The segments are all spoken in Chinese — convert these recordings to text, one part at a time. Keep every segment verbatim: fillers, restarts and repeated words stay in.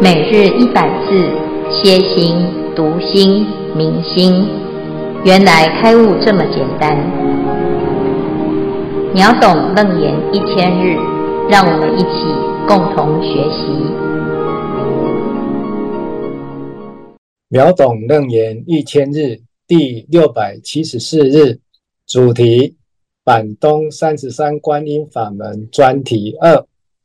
每日一百字，歇心、读心、明心，原来开悟这么简单。秒懂楞严一千日，让我们一起共同学习。 秒懂楞严一千日第六百七十四日，主题：板东三十三观音法门专题二。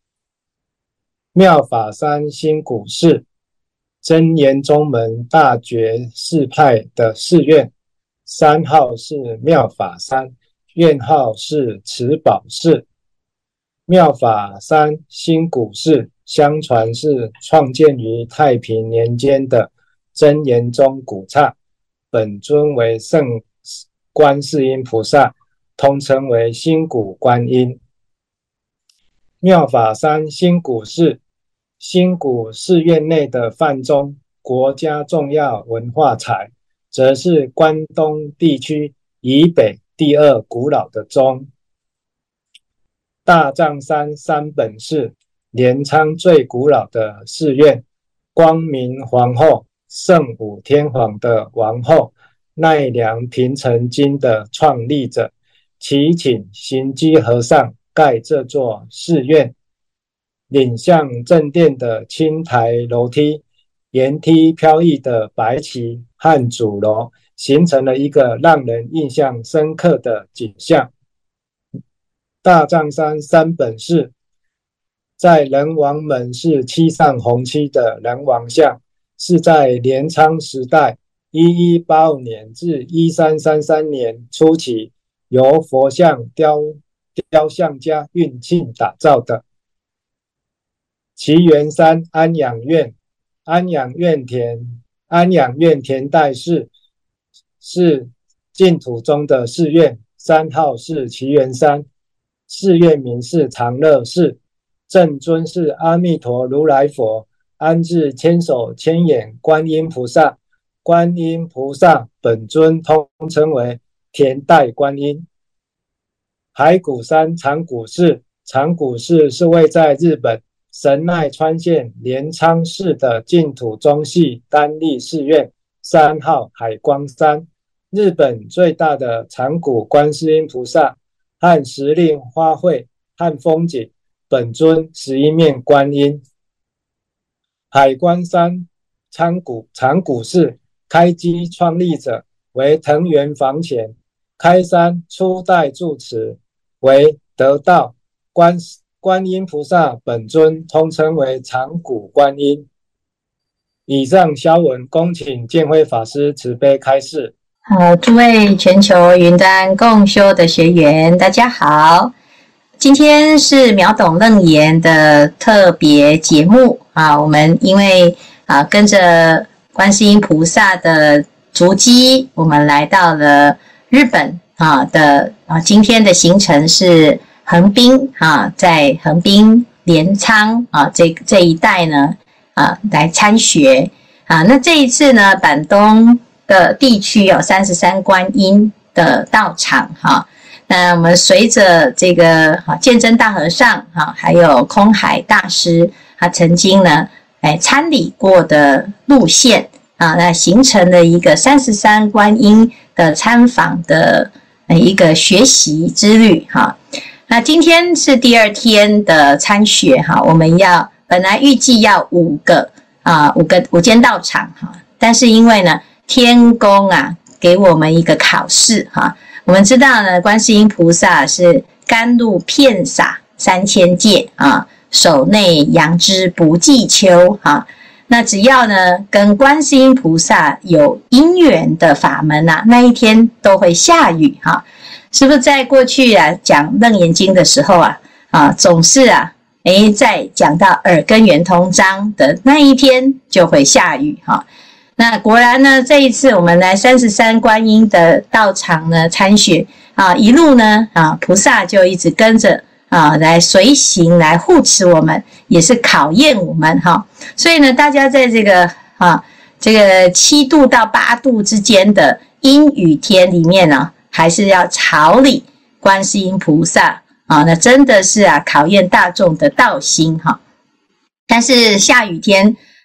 妙法山新古寺真言宗门大觉寺派的寺院，山号是妙法山，院号是慈宝寺。妙法山新古寺相传是创建于太平年间的真言宗古刹，本尊为圣观世音菩萨，通称为新古观音。妙法山新古寺新古寺院内的梵钟，国家重要文化财，则是关东地区以北第二古老的钟。大藏山山本寺镰仓最古老的寺院，光明皇后圣武天皇的王后奈良平城京的创立者，祈请行基和尚盖这座寺院。领向正殿的青台楼梯，沿梯飘逸的白旗和主楼，形成了一个让人印象深刻的景象。大藏山山本寺在仁王门是漆上红漆的仁王像，是在镰仓时代一一八五年至一三三三年初期由佛像雕雕像家运庆打造的。岐原山安养院安养院田安养院田代寺是净土中的寺院，山号是岐原山，寺院名是长乐寺，正尊是阿弥陀如来佛，安置千手千眼观音菩萨，观音菩萨本尊通称为田代观音。海谷山长谷寺长谷寺是位在日本神奈川县镰仓市的净土宗系单立寺院，山号海光山。日本最大的长谷观世音菩萨和时令花卉和风景，本尊十一面观音。海光山长谷长谷寺开基创立者为藤原房前，开山初代住持为得道观观音菩萨本尊通称为长谷观音。以上消文恭请建辉法师慈悲开示。 好，诸位全球云端共修的学员大家好，今天是秒懂楞严的特别节目啊，我们因为啊跟着观世音菩萨的足迹，我们来到了日本啊的啊今天的行程是横滨啊，在横滨镰仓啊这这一带呢啊来参学啊。那这一次呢，板东的地区有三十三观音的道场哈。那我们随着这个啊鉴真大和尚哈，还有空海大师，他曾经呢哎参礼过的路线啊，那形成了一个三十三观音的参访的一个学习之旅哈。那今天是第二天的参学哈，我们要本来预计要五个啊五个五间道场哈，但是因为呢天公啊给我们一个考试哈，我们知道呢观世音菩萨是甘露遍洒三千界啊，手内扬之不计秋哈。那只要呢跟观世音菩萨有因缘的法门啊，那一天都会下雨哈。是不是在过去啊讲楞严经的时候啊啊总是啊诶在讲到耳根圆通章的那一天就会下雨哈。那果然呢，这一次我们来三十三观音的道场呢参学啊，一路呢啊菩萨就一直跟着啊来随行来护持我们，也是考验我们哈。所以呢，大家在这个啊这个七度到八度之间的阴雨天里面呢，还是要朝礼观世音菩萨啊，那真的是啊考验大众的道心哈。但是下雨天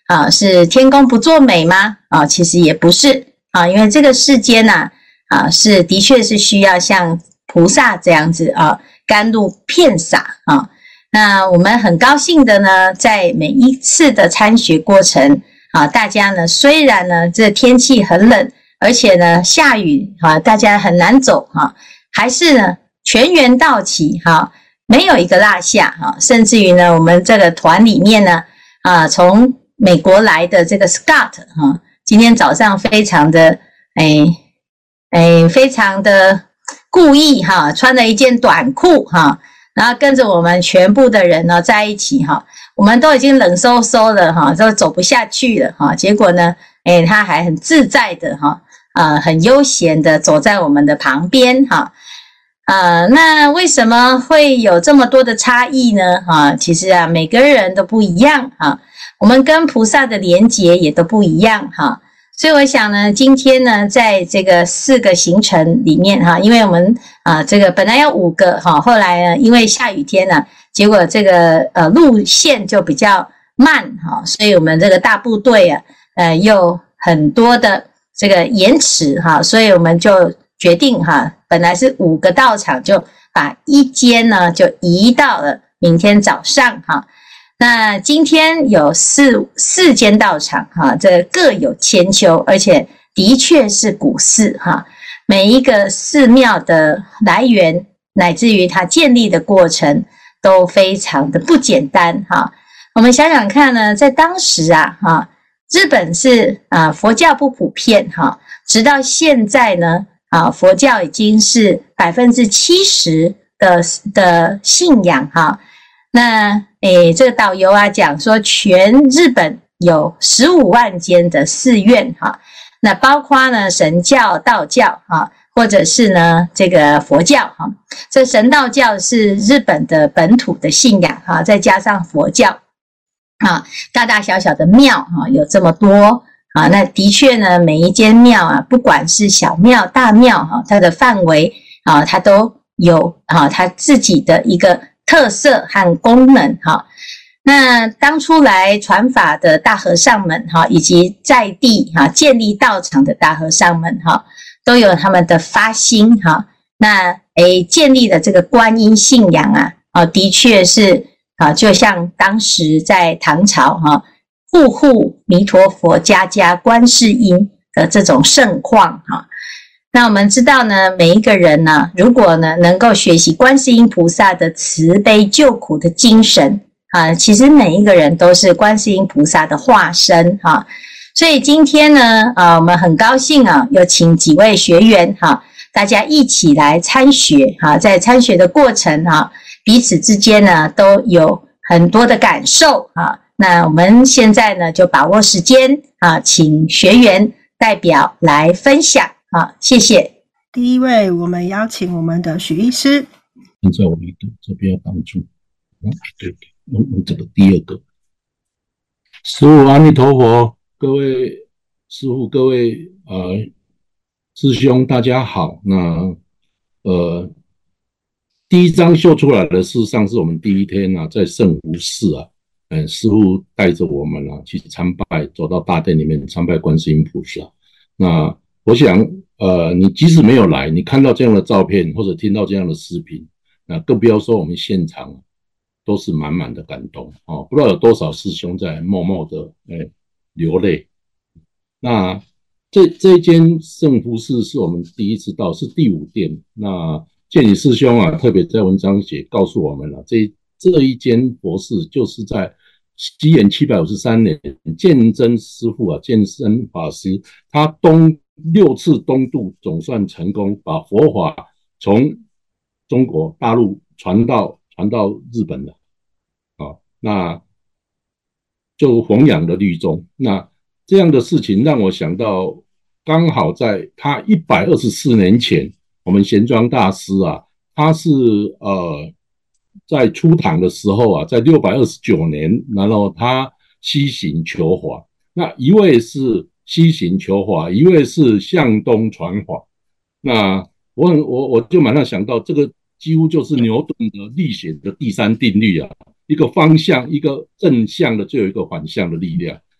啊，是天公不作美吗？啊，其实也不是啊，因为这个世间呐、啊，啊，是的确是需要像菩萨这样子啊，甘露遍洒啊。那我们很高兴的呢，在每一次的参学过程啊，大家呢虽然呢这天气很冷，而且呢下雨啊，大家很难走哈，还是呢全员到齐哈，没有一个落下哈，甚至于呢，我们这个团里面呢啊，从美国来的这个 Scott 哈，今天早上非常的哎哎非常的故意哈，穿了一件短裤哈，然后跟着我们全部的人呢在一起哈，我们都已经冷飕飕了哈，都走不下去了哈，结果呢，哎他还很自在的哈，呃很悠闲的走在我们的旁边哈。呃，那为什么会有这么多的差异呢？啊，其实啊，每个人都不一样哈，我们跟菩萨的连结也都不一样哈，所以我想呢，今天呢，在这个四个行程里面哈，因为我们啊，这个本来有五个哈，后来呢，因为下雨天呢，结果这个呃路线就比较慢哈，所以我们这个大部队啊，呃，又很多的这个延迟哈，所以我们就决定哈，本来是五个道场，就把一间呢就移到了明天早上哈。那今天有四四间道场哈，这各有千秋，而且的确是古寺哈。每一个寺庙的来源，乃至于它建立的过程，都非常的不简单哈。我们想想看呢，在当时啊哈，日本是啊佛教不普遍哈，直到现在呢。啊，佛教已经是百分之七十的的信仰哈。那诶，这个导游啊讲说，全日本有十五万间的寺院哈。那包括呢神教、道教哈，或者是呢这个佛教哈。这神道教是日本的本土的信仰哈，再加上佛教啊，大大小小的庙哈有这么多。啊，那的确呢，每一间庙啊，不管是小庙、大庙哈，它的范围啊，它都有啊，它自己的一个特色和功能哈。那当初来传法的大和尚们哈，以及在地哈建立道场的大和尚们哈，都有他们的发心哈。那诶，建立的这个观音信仰啊，啊，的确是啊，就像当时在唐朝哈。户户弥陀佛，家家观世音的这种盛况哈。那我们知道呢，每一个人呢，如果呢能够学习观世音菩萨的慈悲救苦的精神啊，其实每一个人都是观世音菩萨的化身哈。所以今天呢，啊，我们很高兴啊，有请几位学员哈，大家一起来参学哈，在参学的过程哈，彼此之间呢都有很多的感受哈。那我们现在呢，就把握时间啊，请学员代表来分享啊，谢谢。 第一位，我们邀请我们的许医师。 现在我们这边要帮助，嗯，对对，用用这个第二个。师父阿弥陀佛，各位师父，各位呃师兄，大家好。那呃，第一张秀出来的，事实上是我们第一天啊，在圣湖寺啊。嗯，师父带着我们啊去参拜，走到大殿里面参拜观世音菩萨。那我想，呃，你即使没有来，你看到这样的照片或者听到这样的视频，那更不要说我们现场都是满满的感动哦。不知道有多少师兄在默默的哎流泪。那这这一间圣湖寺是我们第一次到，是第五殿。那建理师兄啊，特别在文章写告诉我们了，这这一间佛寺就是在西元七百五十三年，鉴真师父啊，鉴真法师，他东六次东渡总算成功，把佛法从中国大陆传到传到日本了，啊，那就弘扬了律宗。那这样的事情让我想到，刚好在他一百二十四年前，我们贤庄大师啊，他是呃。在出堂的时候啊，在六百二十九年，然后他西行求法。那一位是西行求法，一位是向东传法。那我我我就马上想到，这个几乎就是牛顿的力学的第三定律啊，一个方向，一个正向的，就有一个反向的力量。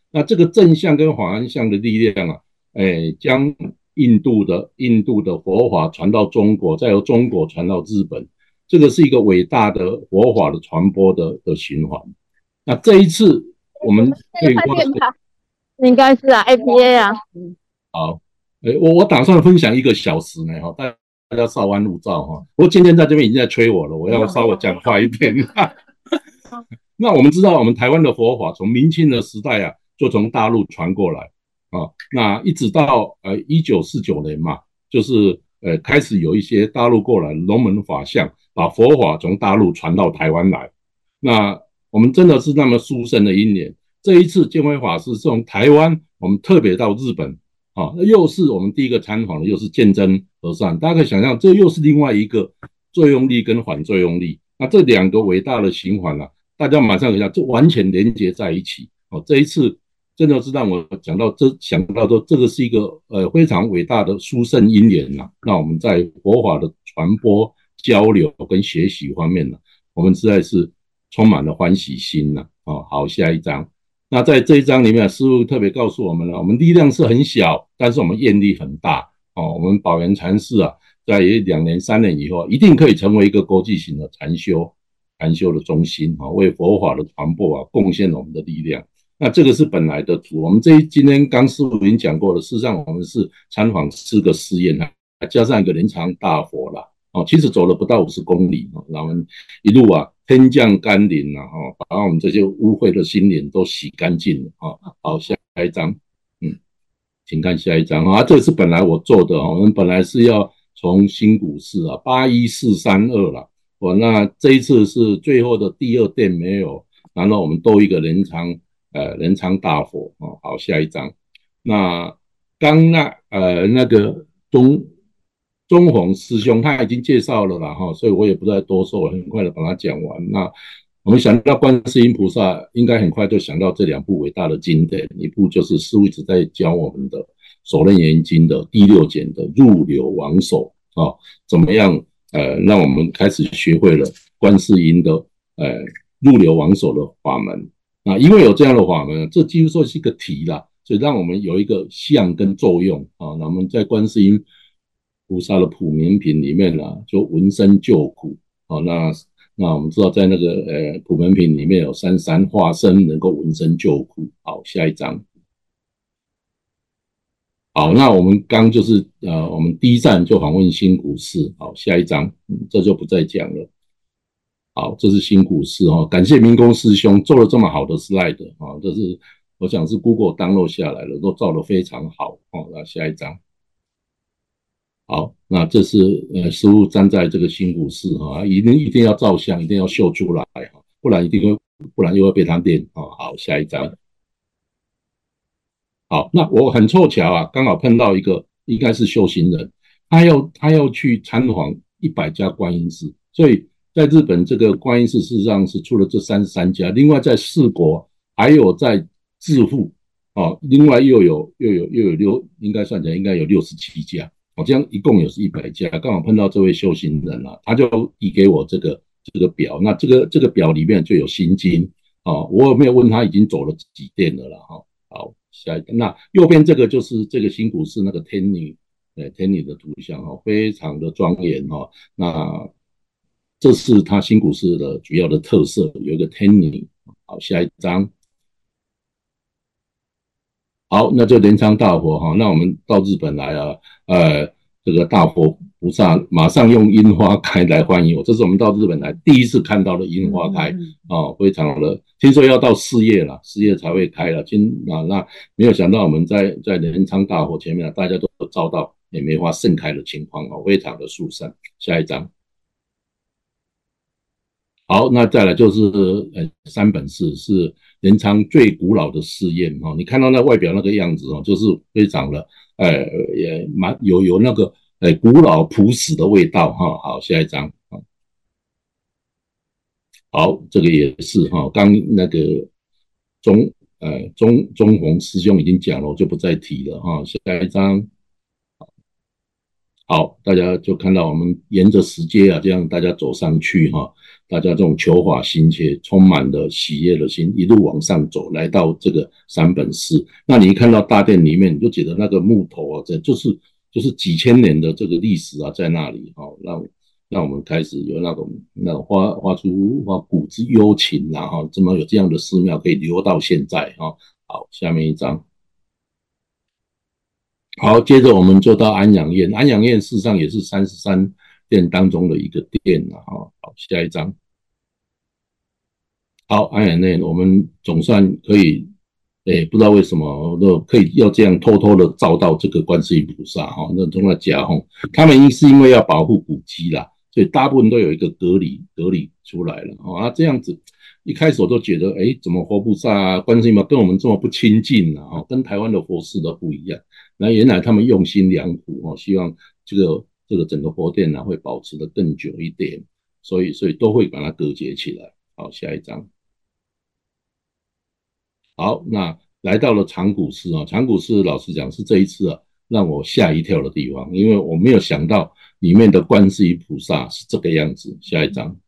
那这个正向跟反向的力量啊，哎，将印度的印度的佛法传到中国，再由中国传到日本，这个是一个伟大的佛法的传播的的循环。那这一次我们可以发现， 应该是啊 ，A P A 啊。 好，哎，我我打算分享一个小时呢，哈，大大家稍安勿躁哈。不过今天在这边已经在催我了，我要稍微讲快一点。那我们知道，我们台湾的佛法从明清的时代啊，就从大陆传过来啊，那一直到呃一九四九年嘛，就是呃开始有一些大陆过来龙门法相，把佛法从大陆传到台湾来。那我们真的是那么殊胜的一年。这一次建辉法师是从台湾，我们特别到日本啊，那又是我们第一个参访的，又是鉴真和尚。大家可以想象，这又是另外一个作用力跟反作用力。那这两个伟大的循环啊，大家马上可以想，这完全连接在一起。哦，这一次真的是让我讲到这，想到说这个是一个呃非常伟大的殊胜因缘呐。那我们在佛法的传播、交流跟学习方面呢，我们实在是充满了欢喜心呐。哦，好，下一章。那在这一章里面，师父特别告诉我们了，我们力量是很小，但是我们愿力很大。哦，我们宝源禅寺啊，在两年、三年以后，一定可以成为一个国际型的禅修、禅修的中心啊，为佛法的传播啊，贡献我们的力量。那这个是本来的图，我们这一今天刚师父已经讲过了，事实上我们是参访四个寺院啊，加上一个莲常大佛啦。哦，其实走了不到五十公里哦，然后一路啊天降甘霖啊，哦，把我们这些污秽的心灵都洗干净了啊。好，下一张，嗯，请看下一张啊，这是本来我做的哦，我们本来是要从新古寺啊八一四三二啦，哦，那这一次是最后的第二殿没有，然后我们多一个莲常呃莲常大佛哦。好，下一张，那刚那呃那个中。中弘师兄他已经介绍了啦哈，所以我也不再多说，我很快的把它讲完。那我们想到观世音菩萨，应该很快就想到这两部伟大的经典，一部就是师父一直在教我们的《首楞严经》的第六卷的入流王手啊，怎么样呃让我们开始学会了观世音的呃入流王手的法门。那因为有这样的法门，这几乎说是一个题啦，所以让我们有一个相跟作用啊。那我们在观世音菩萨的普门品里面啊，就闻声救苦。好，那那我们知道在那个呃普门品里面有三三化身能够闻声救苦。好，下一章。好，那我们刚就是呃我们第一站就访问新古寺。好，下一章，嗯，这就不再讲了。好，这是新古寺哈，感谢明公师兄做了这么好的 slide 啊，这是我想是 Google download 下来了，都照得非常好。好，那下一章。好，那这是呃师父站在这个新古寺哈，一定一定要照相，一定要秀出来哈，不然一定会，不然又会被他电啊。好，下一张。好，那我很凑巧啊，刚好碰到一个应该是修行人，他要他要去参访一百家观音寺，所以在日本这个观音寺事实上是出了这三十三家，另外在四国还有在自负哦，另外又有又有又有六，应该算起来应该有六十七家。我这样一共有是一百家，刚好碰到这位修行人啊，他就递给我这个这个表，那这个这个表里面就有心经啊，我有没有问他已经走了几遍了啦哈。好，下一个，那右边这个就是这个新古寺那个天女，呃天女的图像哈，非常的庄严哈。那这是它新古寺的主要的特色，有一个天女。好，下一张。好，那就莲常大佛哈，那我们到日本来啊，呃，这个大佛菩萨马上用樱花开来欢迎我，这是我们到日本来第一次看到的樱花开啊，非常的，听说要到四月了，四月才会开了，今啊那没有想到我们在在莲常大佛前面，大家都照到也梅花盛开的情况啊，非常的殊胜。下一张。好，那再来就是呃三本寺是莲常最古老的寺院哈，你看到那外表那个样子哦，就是非常的呃也蛮有有那个呃古老朴实的味道哈。好，下一张。好，这个也是哈，刚那个中呃中中弘师兄已经讲了，我就不再提了哈。下一张。 好，大家就看到我们沿着石阶啊，这样大家走上去哈，大家这种求法心切，充满了喜悦的心，一路往上走，来到这个三本寺。那你一看到大殿里面，你就觉得那个木头啊，这就是就是几千年的这个历史啊，在那里哈，让让我们开始有那种那种画画出画古之幽情啦哈，怎么有这样的寺庙可以留到现在哈？好，下面一张。好，接着我们就到安养院。安养院事实上也是三十三殿当中的一个殿了哈。好，下一张。好，安养院我们总算可以，诶，不知道为什么都可以要这样偷偷的照到这个观世音菩萨哈，那中的家哈，他们是因为要保护古迹啦，所以大部分都有一个隔离隔离出来了啊。那这样子，一开始我都觉得，诶，怎么活菩萨啊、观世音跟我们这么不亲近呢？哈，跟台湾的佛寺都不一样。那原来他们用心良苦哦，希望这个这个整个佛殿呢会保持的更久一点，所以所以都会把它隔绝起来。好，下一张。好，那来到了长谷寺啊，长谷寺老实讲是这一次啊让我吓一跳的地方，因为我没有想到里面的观世音菩萨是这个样子。下一张。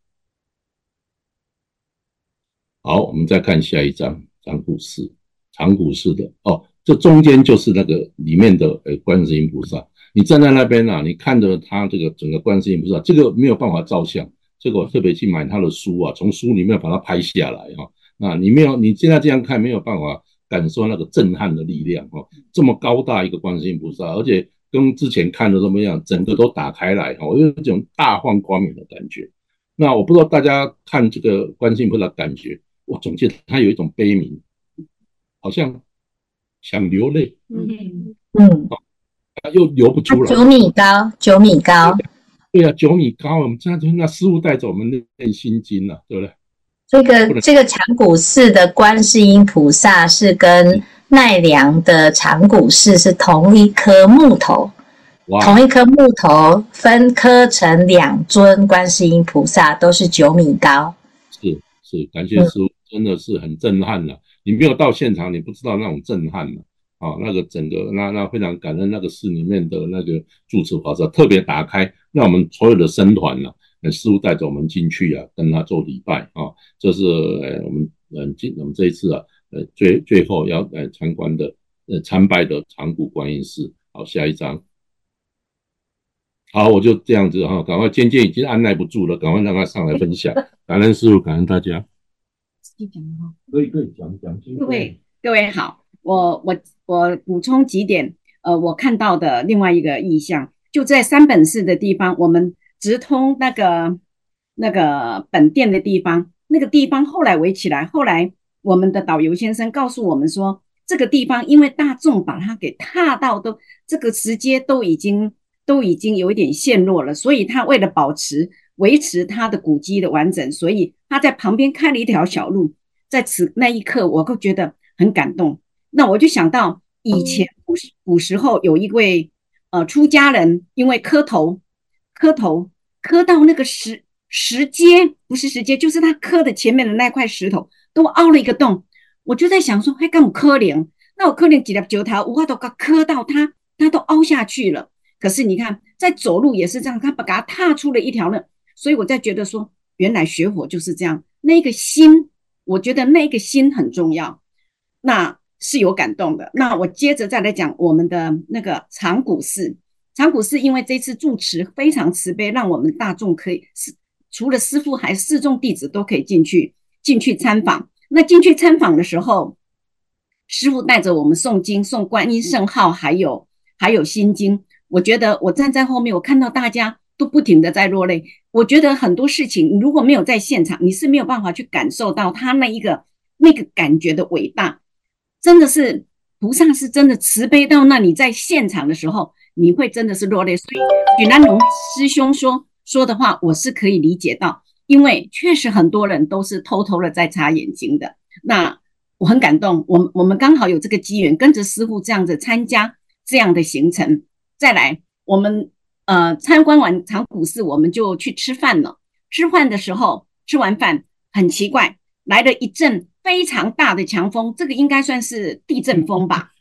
好，我们再看下一张，长谷寺，长谷寺的哦。这中间就是那个里面的呃观世音菩萨，你站在那边啊，你看着他这个整个观世音菩萨，这个没有办法照相，这个我特别去买他的书啊，从书里面把它拍下来哈、啊。那你没有，你现在这样看没有办法感受那个震撼的力量哈、啊，这么高大一个观世音菩萨，而且跟之前看的怎么样，整个都打开来哈、啊，我有一种大放光明的感觉。那我不知道大家看这个观世音菩萨感觉，我总觉得他有一种悲悯，好像想流泪， 嗯嗯， 又流不出来。 九米高，九米高， 对啊，九米高，我们这样就那师父带着我们念心经了、啊，对不对？ 这个这个长谷寺的观世音菩萨是跟奈良的长谷寺是同一棵木头，同一棵木头分刻成两尊观世音菩萨，都是九米高。 是是，感谢师父，嗯、真的是很震撼了、啊。你没有到现场，你不知道那种震撼了啊！那个整个那那非常感恩那个寺里面的那个住持法师特别打开，让我们所有的僧团呢、啊，师父带着我们进去啊，跟他做礼拜啊。这是呃我们嗯进我们这一次啊呃最最后要来参观的呃参拜的长谷观音寺。好，下一张。好，我就这样子哈、啊，赶快渐渐已经按耐不住了，赶快让他上来分享。感恩师父，感恩大家。可以可以讲讲。 各位各位好，我我我补充几点，呃，我看到的另外一个意象，就在三本寺的地方，我们直通那个那个本殿的地方，那个地方后来围起来，后来我们的导游先生告诉我们说，这个地方因为大众把它给踏到都这个石阶都已经都已经有一点陷落了，所以他为了保持维持它的古迹的完整，所以他在旁边开了一条小路。在此那一刻，我都觉得很感动。那我就想到以前古古时候有一位呃出家人，因为磕头磕头磕到那个石石阶，不是石阶，就是他磕的前面的那块石头都凹了一个洞。我就在想说，还干我可怜？那我可怜几粒九条，我都磕到他，他都凹下去了。可是你看，在走路也是这样，他把它踏出了一条路。所以我在觉得说，原来学佛就是这样，那个心。我觉得那个心很重要，那是有感动的。那我接着再来讲我们的那个长谷寺。长谷寺因为这次住持非常慈悲，让我们大众可以除了师父还四众弟子都可以进去进去参访。那进去参访的时候，师父带着我们诵经，诵观音圣号，还有还有心经。我觉得我站在后面，我看到大家都不停的在落泪。我觉得很多事情，你如果没有在现场，你是没有办法去感受到他那一个那个感觉的伟大。真的是菩萨是真的慈悲到那你在现场的时候，你会真的是落泪。所以许南龙师兄说说的话，我是可以理解到，因为确实很多人都是偷偷的在擦眼睛的。那我很感动，我们我们刚好有这个机缘，跟着师父这样子参加这样的行程。再来，我们。呃，参观完长谷寺，我们就去吃饭了。吃饭的时候，吃完饭很奇怪，来了一阵非常大的强风，这个应该算是地震风吧。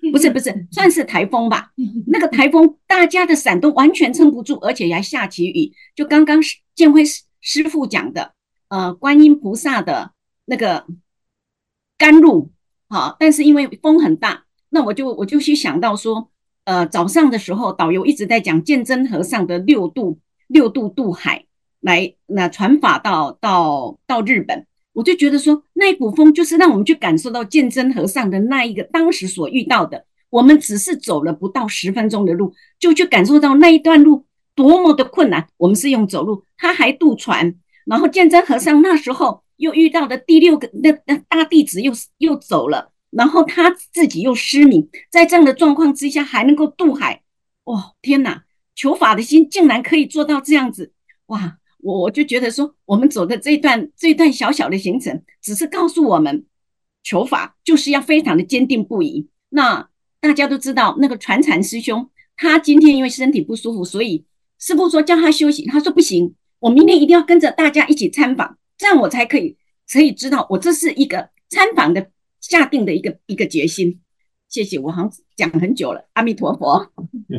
不是不是，算是台风吧。那个台风，大家的伞都完全撑不住，而且还下起雨。就刚刚建辉师傅讲的，呃，观音菩萨的那个甘露，好，但是因为风很大，那我就我就去想到说，呃，早上的时候，导游一直在讲鉴真和尚的六度六度渡海来那传法到到到日本。我就觉得说，那一股风就是让我们去感受到鉴真和尚的那一个当时所遇到的。我们只是走了不到十分钟的路，就去感受到那一段路多么的困难。我们是用走路，他还渡船。然后鉴真和尚那时候又遇到的第六个那那大弟子又又走了，然后他自己又失明，在这样的状况之下还能够渡海。哇，天哪！求法的心竟然可以做到这样子，哇！我我就觉得说，我们走的这一段这一段小小的行程，只是告诉我们，求法就是要非常的坚定不移。那大家都知道，那个传禅师兄，他今天因为身体不舒服，所以师父说叫他休息，他说不行，我明天一定要跟着大家一起参访，这样我才可以可以知道，我这是一个参访的下定的一个一个决心。谢谢，我好像讲很久了，阿弥陀佛。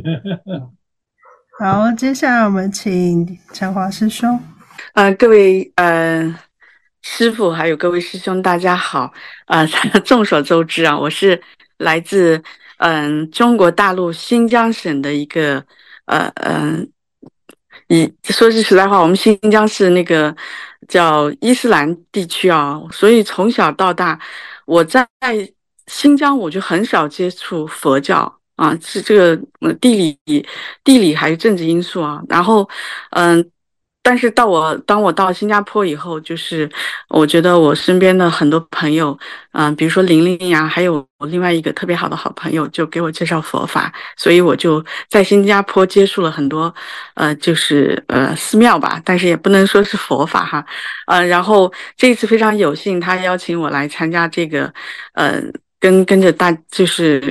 好，接下来我们请陈华师兄。 呃，各位呃师父还有各位师兄，大家好。呃，众所周知啊，我是来自嗯、呃、中国大陆新疆省的一个呃嗯，以说句实在话，我们新疆是那个叫伊斯兰地区啊，所以从小到大，我在新疆我就很少接触佛教。啊，是这个地理、地理还是政治因素啊？然后，嗯、呃，但是到我当我到新加坡以后，就是我觉得我身边的很多朋友，嗯、呃，比如说玲玲呀，还有我另外一个特别好的好朋友，就给我介绍佛法，所以我就在新加坡接触了很多，呃，就是呃寺庙吧，但是也不能说是佛法哈，呃，然后这一次非常有幸，他邀请我来参加这个，呃，跟跟着大就是。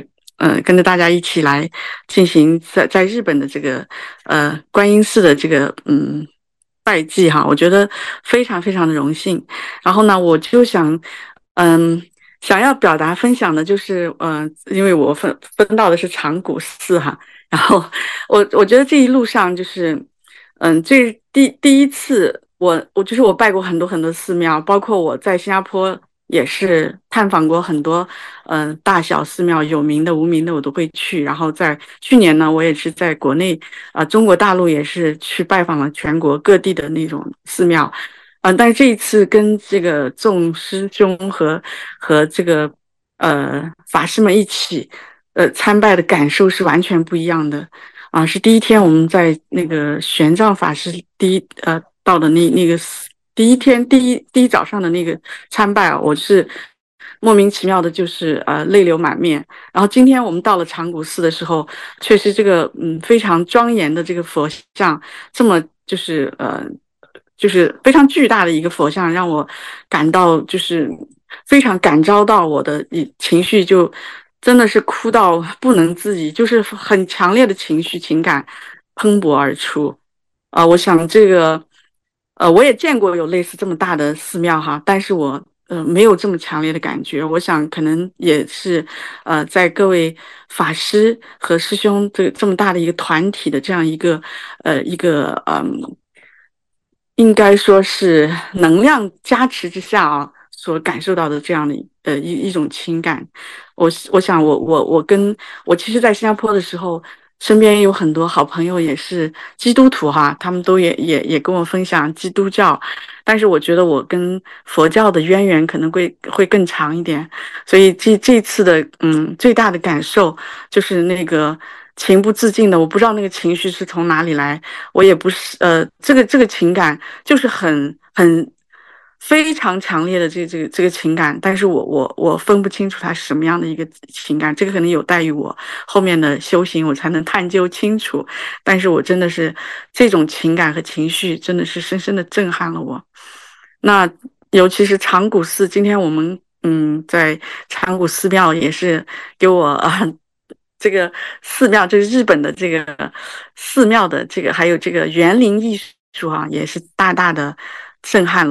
嗯、呃，跟着大家一起来进行在在日本的这个呃观音寺的这个嗯拜祭哈，我觉得非常非常的荣幸。然后呢，我就想嗯想要表达分享的就是嗯、呃，因为我分分到的是长谷寺哈，然后我我觉得这一路上就是嗯这第第一次我我就是我拜过很多很多寺庙，包括我在新加坡。也是探访过很多，嗯、呃，大小寺庙，有名的、无名的我都会去。然后在去年呢，我也是在国内，啊、呃，中国大陆也是去拜访了全国各地的那种寺庙，嗯、呃，但是这一次跟这个众师兄和和这个呃法师们一起，呃，参拜的感受是完全不一样的。啊、呃，是第一天我们在那个玄奘法师第一呃到的那那个寺。第一天第一第一早上的那个参拜啊，我是莫名其妙的，就是呃泪流满面。然后今天我们到了长谷寺的时候，确实这个嗯非常庄严的这个佛像，这么就是呃就是非常巨大的一个佛像，让我感到就是非常感召到我的情绪，就真的是哭到不能自已，就是很强烈的情绪情感喷薄而出。啊、呃，我想这个。呃，我也见过有类似这么大的寺庙哈，但是我呃没有这么强烈的感觉。我想可能也是呃在各位法师和师兄这这么大的一个团体的这样一个呃一个嗯，应该说是能量加持之下啊，所感受到的这样的呃一一种情感。我我想我我我跟我其实，在新加坡的时候。身边有很多好朋友也是基督徒哈，他们都也也也跟我分享基督教，但是我觉得我跟佛教的渊源可能会会更长一点，所以这这次的嗯最大的感受就是那个情不自禁的，我不知道那个情绪是从哪里来，我也不是呃这个这个情感就是很很。非常强烈的这这个这个情感，但是我我我分不清楚它是什么样的一个情感，这个可能有待于我后面的修行，我才能探究清楚。但是我真的是这种情感和情绪，真的是深深的震撼了我。那尤其是长谷寺，今天我们嗯在长谷寺庙也是给我啊、呃、这个寺庙，就是日本的这个寺庙的这个，还有这个园林艺术啊，也是大大的震撼了我。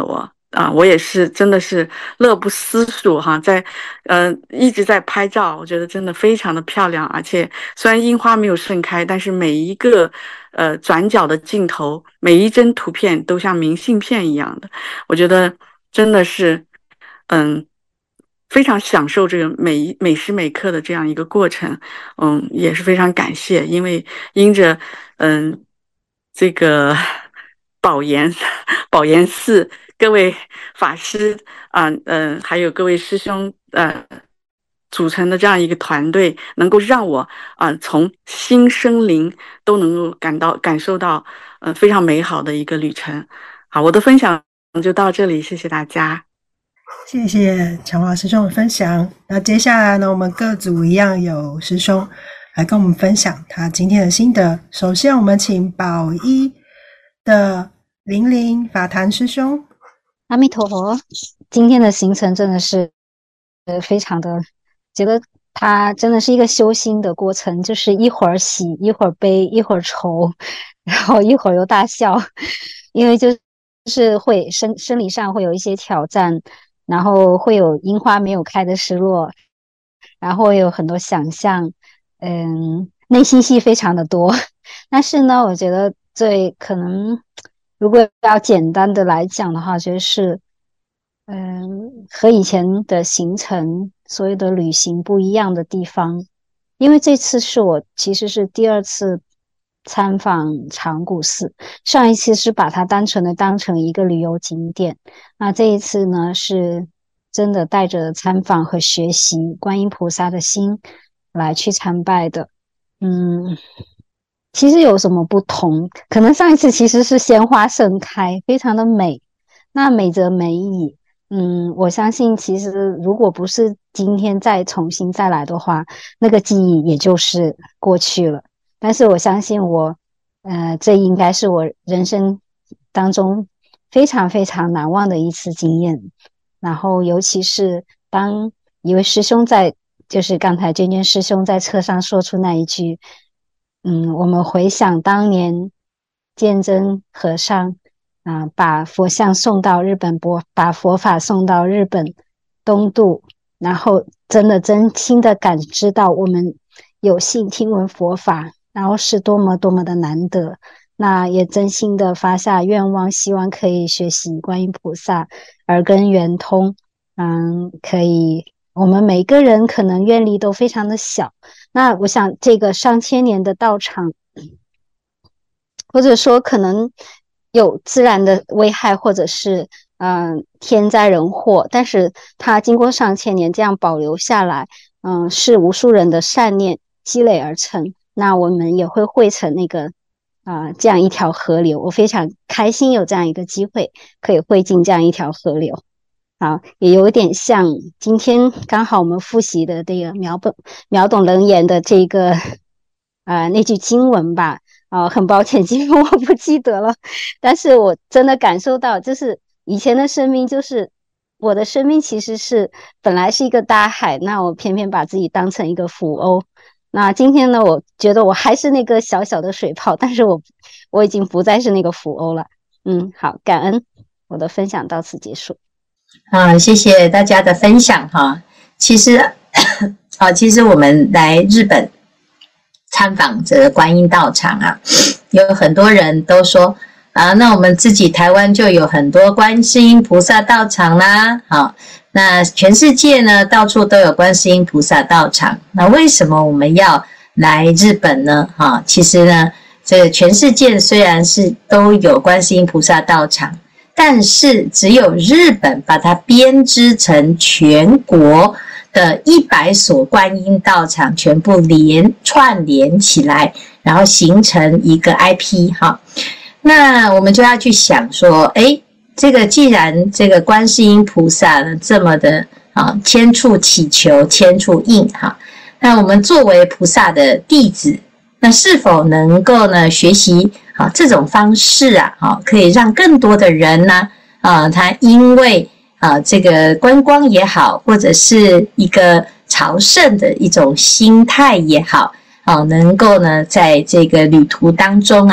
啊，我也是真的是乐不思蜀哈，在呃一直在拍照，我觉得真的非常的漂亮，而且虽然樱花没有盛开，但是每一个呃转角的镜头，每一帧图片都像明信片一样的，我觉得真的是嗯非常享受这个每一每时每刻的这样一个过程，嗯，也是非常感谢，因为因着嗯这个宝岩宝岩寺。各位法师啊，嗯、呃，还有各位师兄，呃，组成的这样一个团队，能够让我啊、呃，从心生灵都能够感到感受到，呃，非常美好的一个旅程。好，我的分享就到这里，谢谢大家。 谢谢强华师兄的分享。那接下来呢，我们各组一样有师兄来跟我们分享他今天的心得。首先，我们请宝一的玲玲法坛师兄。 阿弥陀佛，今天的行程真的是呃非常的，觉得它真的是一个修心的过程，就是一会儿喜，一会儿悲，一会儿愁，然后一会儿又大笑，因为就是会生生理上会有一些挑战，然后会有樱花没有开的失落，然后有很多想象，嗯，内心戏非常的多。但是呢，我觉得最可能。如果要简单的来讲的话，就是嗯，和以前的行程所有的旅行不一样的地方，因为这次是我其实是第二次参访长谷寺，上一次是把它单纯的当成一个旅游景点，那这一次呢是真的带着参访和学习观音菩萨的心来去参拜的。嗯，其实有什么不同？可能上一次其实是鲜花盛开，非常的美，那美则美矣。嗯，我相信其实如果不是今天再重新再来的话，那个记忆也就是过去了。但是我相信我，呃，这应该是我人生当中非常非常难忘的一次经验。然后尤其是当一位师兄在，就是刚才娟娟师兄在车上说出那一句，嗯，我们回想当年鉴真和尚啊、呃，把佛像送到日本，把佛法送到日本东渡，然后真的真心的感知到我们有幸听闻佛法，然后是多么多么的难得。那也真心的发下愿望，希望可以学习观音菩萨耳根圆通，嗯，可以。我们每个人可能愿力都非常的小，那我想这个上千年的道场，或者说可能有自然的危害，或者是嗯、呃、天灾人祸，但是它经过上千年这样保留下来，嗯、呃，是无数人的善念积累而成。那我们也会汇成那个啊、呃、这样一条河流，我非常开心有这样一个机会可以汇进这样一条河流。好，也有点像今天刚好我们复习的这个秒本秒懂楞严的这个呃那句经文吧。啊、呃，很抱歉，经文我不记得了，但是我真的感受到，就是以前的生命，就是我的生命其实是本来是一个大海，那我偏偏把自己当成一个浮鸥。那今天呢，我觉得我还是那个小小的水泡，但是我我已经不再是那个浮鸥了。嗯，好，感恩，我的分享到此结束。 啊，谢谢大家的分享哈。其实，啊，其实我们来日本参访这个观音道场啊，有很多人都说啊，那我们自己台湾就有很多观世音菩萨道场啦。好，那全世界呢，到处都有观世音菩萨道场。那为什么我们要来日本呢？哈，其实呢，这个全世界虽然是都有观世音菩萨道场，但是只有日本把它编织成全国的一百所观音道场，全部连串联起来，然后形成一个 I P 哈。那我们就要去想说，诶，这个既然这个观世音菩萨呢这么的啊千处祈求千处应哈，那我们作为菩萨的弟子，那是否能够呢学习啊这种方式啊，啊可以让更多的人呢啊他因为啊这个观光也好，或者是一个朝圣的一种心态也好，啊能够呢在这个旅途当中啊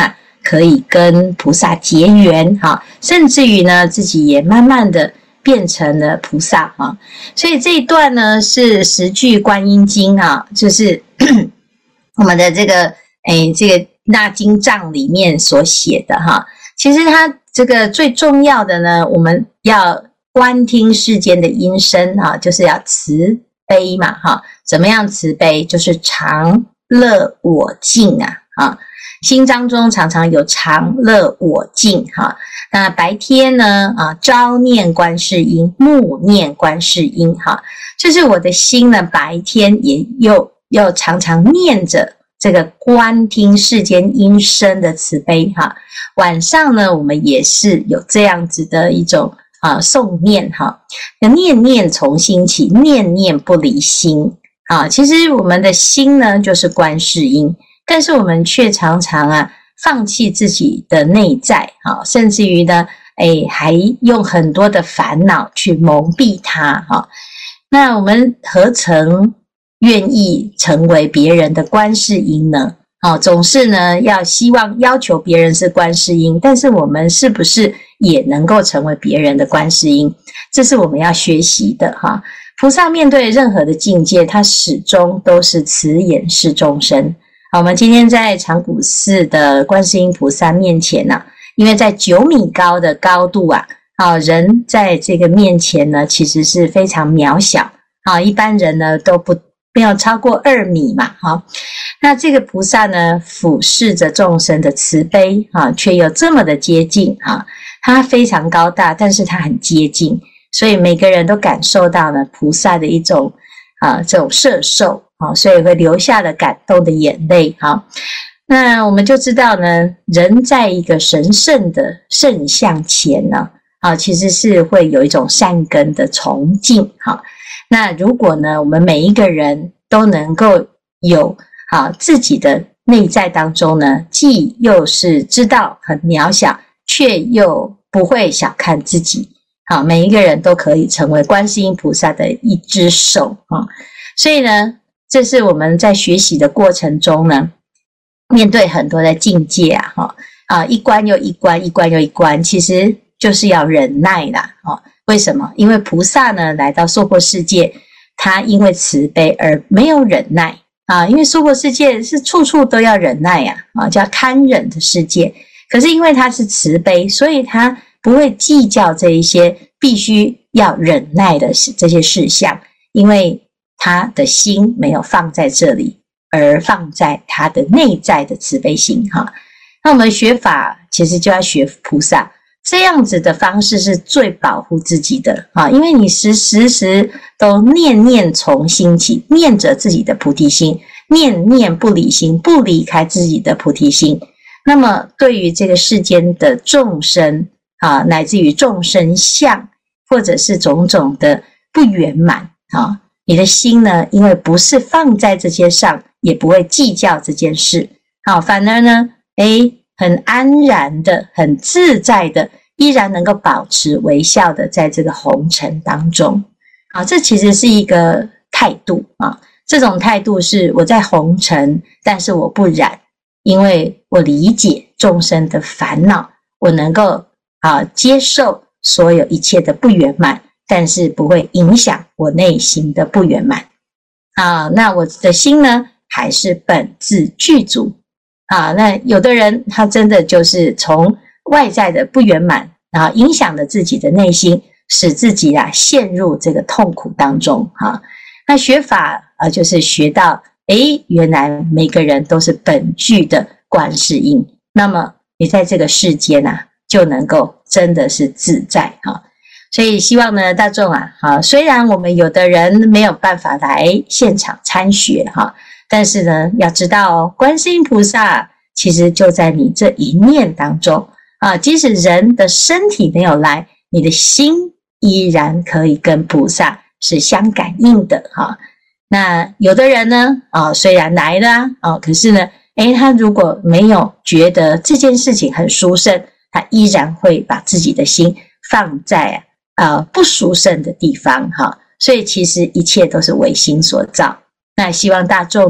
可以跟菩萨结缘哈，甚至于呢自己也慢慢的变成了菩萨哈。所以这一段呢是十句观音经啊，就是我们的这个诶这个纳经藏里面所写的哈。其实它这个最重要的呢，我们要观听世间的音声啊，就是要慈悲嘛哈。怎么样慈悲？就是常乐我净啊啊，心当中常常有常乐我净哈。那白天呢啊，朝念观世音，暮念观世音哈，就是我的心呢，白天也又又常常念着这个观听世间音声的慈悲哈。晚上呢，我们也是有这样子的一种啊诵念哈，念念从心起，念念不离心啊。其实我们的心呢，就是观世音，但是我们却常常啊放弃自己的内在啊，甚至于呢，哎，还用很多的烦恼去蒙蔽它哈。那我们何曾愿意成为别人的观世音呢？哦，总是呢要希望要求别人是观世音，但是我们是不是也能够成为别人的观世音？这是我们要学习的哈。菩萨面对任何的境界，他始终都是慈眼视众生。好，我们今天在长谷寺的观世音菩萨面前啊，因为在九米高的高度啊，啊，人在这个面前呢，其实是非常渺小啊，一般人呢都不没有超过二米嘛，哈。那这个菩萨呢，俯视着众生的慈悲啊，却又这么的接近啊，他非常高大，但是他很接近，所以每个人都感受到了菩萨的一种啊这种摄受啊，所以会流下了感动的眼泪哈。那我们就知道呢，人在一个神圣的圣像前呢，啊，其实是会有一种善根的崇敬哈。那如果呢，我们每一个人都能够有啊自己的内在当中呢，既又是知道很渺小，却又不会小看自己，好，每一个人都可以成为观世音菩萨的一只手啊。所以呢，这是我们在学习的过程中呢，面对很多的境界啊，哈啊，一关又一关，一关又一关，其实就是要忍耐啦，哦。为什么？因为菩萨呢来到娑婆世界，他因为慈悲而没有忍耐啊，因为娑婆世界是处处都要忍耐呀，啊，叫堪忍的世界。可是因为他是慈悲，所以他不会计较这一些必须要忍耐的这些事项，因为他的心没有放在这里，而放在他的内在的慈悲心哈。那我们学法其实就要学菩萨。这样子的方式是最保护自己的啊，因为你时时时都念念从心起，念着自己的菩提心，念念不离心，不离开自己的菩提心。那么对于这个世间的众生啊，乃至于众生相，或者是种种的不圆满啊，你的心呢，因为不是放在这些上，也不会计较这件事，好，反而呢，诶很安然的，很自在的，依然能够保持微笑的在这个红尘当中啊，这其实是一个态度啊，这种态度是我在红尘，但是我不染，因为我理解众生的烦恼，我能够啊接受所有一切的不圆满，但是不会影响我内心的不圆满啊，那我的心呢还是本自具足啊，那有的人他真的就是从外在的不圆满啊，影响了自己的内心，使自己啊陷入这个痛苦当中哈。那学法啊，就是学到，诶，原来每个人都是本具的观世音，那么你在这个世间啊，就能够真的是自在哈。所以希望呢，大众啊，啊，虽然我们有的人没有办法来现场参学哈。但是呢，要知道哦，观世音菩萨其实就在你这一念当中啊，即使人的身体没有来，你的心依然可以跟菩萨是相感应的哈。那有的人呢，啊，虽然来了啊，啊可是呢，诶，他如果没有觉得这件事情很殊胜，他依然会把自己的心放在啊不殊胜的地方哈。所以其实一切都是唯心所造。那希望大众呢，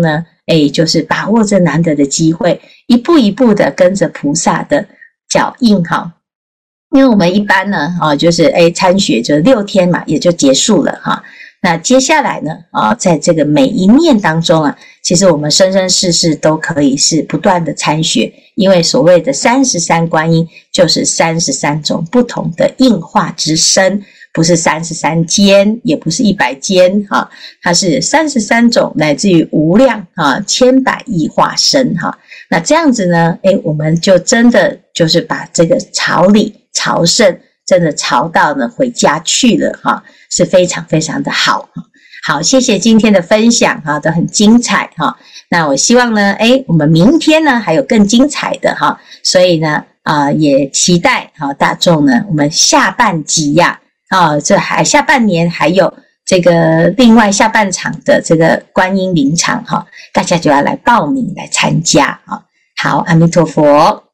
哎，就是把握这难得的机会，一步一步的跟着菩萨的脚印哈。因为我们一般呢，啊，就是哎参学就六天嘛，也就结束了哈。那接下来呢，啊，在这个每一念当中啊，其实我们生生世世都可以是不断的参学，因为所谓的三十三观音，就是三十三种不同的应化之身，不是三十三间，也不是一百间哈，它是三十三种来自于无量啊千百亿化身哈。那这样子呢，哎，我们就真的就是把这个朝礼朝圣真的朝到呢回家去了哈，是非常非常的好。好，谢谢今天的分享哈，都很精彩哈。那我希望呢，哎，我们明天呢还有更精彩的哈，所以呢，啊、呃，也期待哈大众呢，我们下半集呀、啊，啊，这还下半年还有这个另外下半场的这个观音灵场哈，大家就要来报名来参加啊。好，阿弥陀佛。